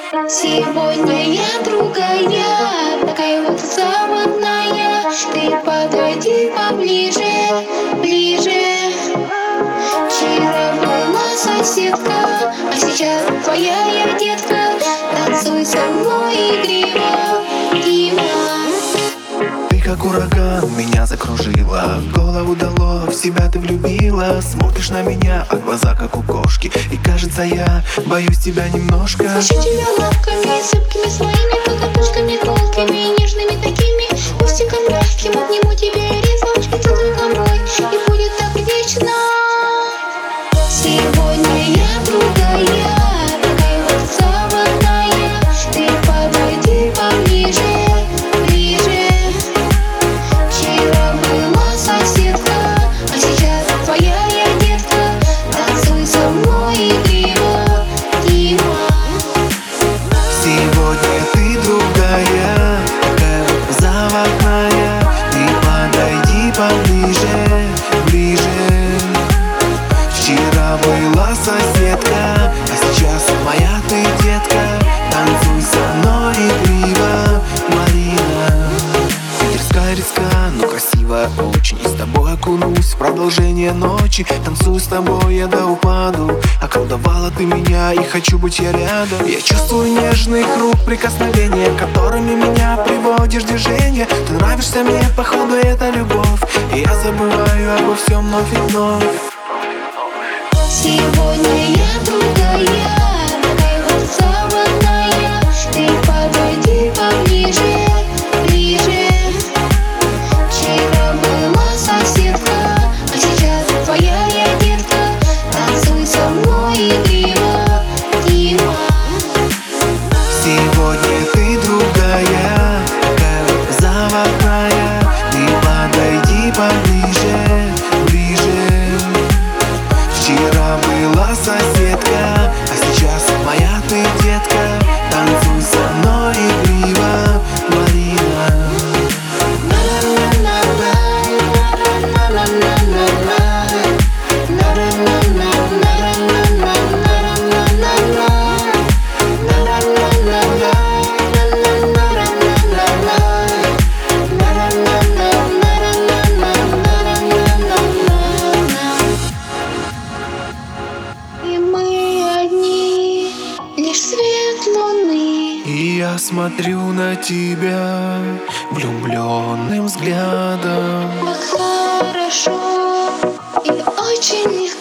Сегодня я другая, такая вот заводная. Ты подойди поближе, ближе. Вчера была соседка, а сейчас твоя я детка. Танцуй со мной игриво, диво. Ты как ураган, меня закружила, в голову дало, в себя ты влюбила. Смотришь на меня, а глаза как у кошки, и кажется я боюсь тебя немножко. Хочу тебя лапками, цепкими своими, коготочками колкими, нежными такими, хвостиком мягким. Обниму тебя резво, и ты только мой, и будет так вечно. Сегодня я другая, такая вот заводная. Ты подойди поближе, ближе. Вчера была соседка, а сейчас твоя я детка. Танцуй со мной игриво, диво. Сегодня ты другая, такая вот заводная. Ты подойди поближе, ближе. Вчера была соседка, а сейчас моя ты детка. Танцуй со мной игриво, Марина. Питерская риска, но красивая очень. И с тобой окунусь в продолжение ночи. Танцую с тобой я до упаду. Околдовала ты меня, и хочу быть я рядом. Я чувствую нежных рук прикосновения, которыми меня приводишь в движение. Ты нравишься мне, походу это любовь, и я забываю обо всем вновь и вновь. Сегодня я другая, такая вот заводная. Ты подойди поближе, ближе. Вчера была соседка, а сейчас твоя я детка. Танцуй со мной игриво, диво. Сегодня ты другая, такая вот заводная. Ты подойди поближе, ближе. Вчера была соседка, а сейчас моя ты детка. Танцуй со мной игриво, Марина. И мы одни, лишь свет луны. И я смотрю на тебя влюбленным взглядом. Как хорошо и очень легко.